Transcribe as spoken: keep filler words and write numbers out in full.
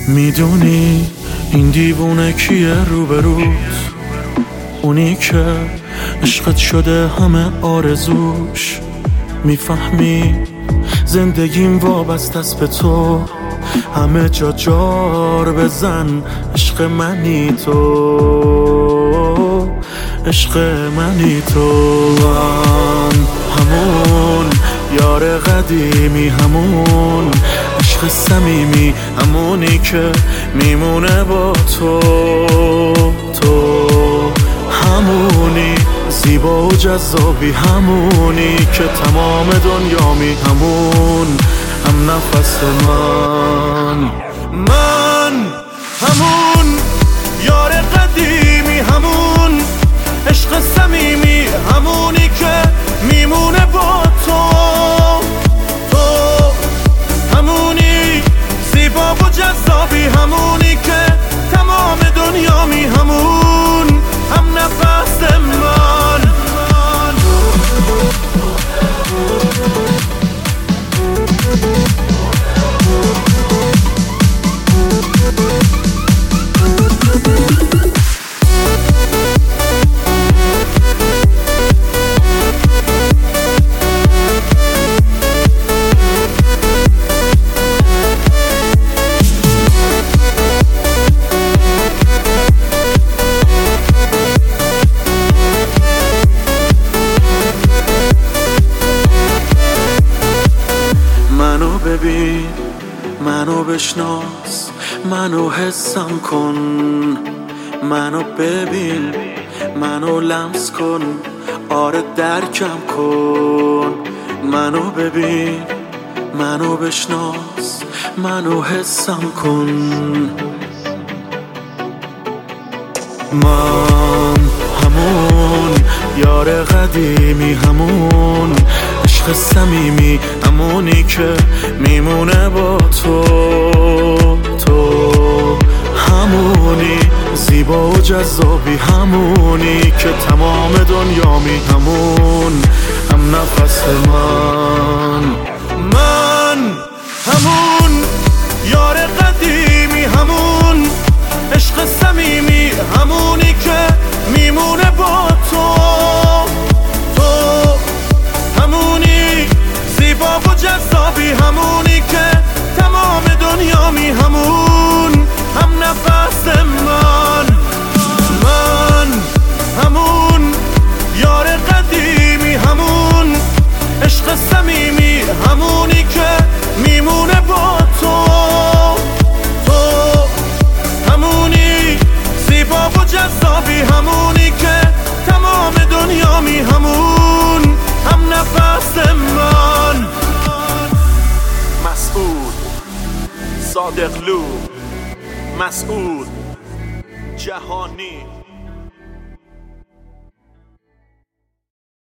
میدونی این دیوونه کیه روبروت؟ اونی که عشقت شده همه آرزوش. میفهمی زندگیم وابسته است به تو، همه جا جار بزن عشق منی تو، عشق منی تو. من همون یار قدیمی، همون عشق صمیمی، همونی که میمونه با تو. تو همونی زیبا و جذابی، همونی که تمام دنیامی، همون هم نفس من. من همون یار قدیمی، همون عشق صمیمی، همونی که میمونه با تو. تو همونی زیبا و جذابی، همونی که تمام دنیامی، همون هم نفس من. منو ببین، منو بشناس، منو حسم کن. منو ببین، منو لمس کن، آره درکم کن. منو ببین، منو بشناس، منو حسم کن. من همون یار قدیمی، همون عشق صمیمی، همونی که میمونه با تو. تو همونی زیبا و جذابی، همونی که تمام دنیامی، همون هم نفس من. من همون یار قدیمی، همون عشق صمیمی، همونی که میمونه با تو. تو همونی زیبا و جذابی، همونی که تمام دنیامی، همون هم نفس من. من همون یار قدیمی، همون عشق صمیمی، همونی که میمونه با تو. تو همونی زیبا و جذابی، همونی که تمام دنیامی، همون هم نفس من. مسعود صادقلو، مسعود جهانی.